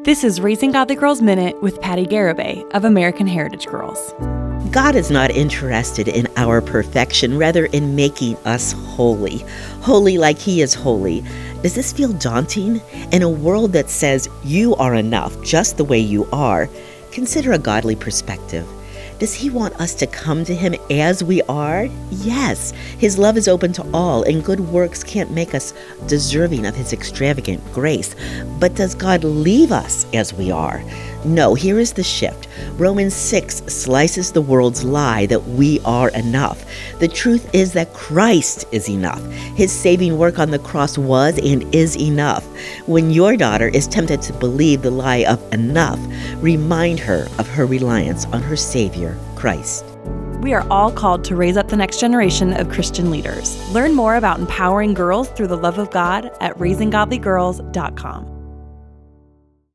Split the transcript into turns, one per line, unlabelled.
This is Raising Godly Girls Minute with Patty Garibay of American Heritage Girls.
God is not interested in our perfection, rather in making us holy. Holy like He is holy. Does this feel daunting? In a world that says you are enough just the way you are, consider a godly perspective. Does He want us to come to Him as we are? Yes. His love is open to all, and good works can't make us deserving of His extravagant grace. But does God leave us as we are? No, here is the shift. Romans 6 slices the world's lie that we are enough. The truth is that Christ is enough. His saving work on the cross was and is enough. When your daughter is tempted to believe the lie of enough, remind her of her reliance on her Savior, Christ.
We are all called to raise up the next generation of Christian leaders. Learn more about empowering girls through the love of God at raisinggodlygirls.com.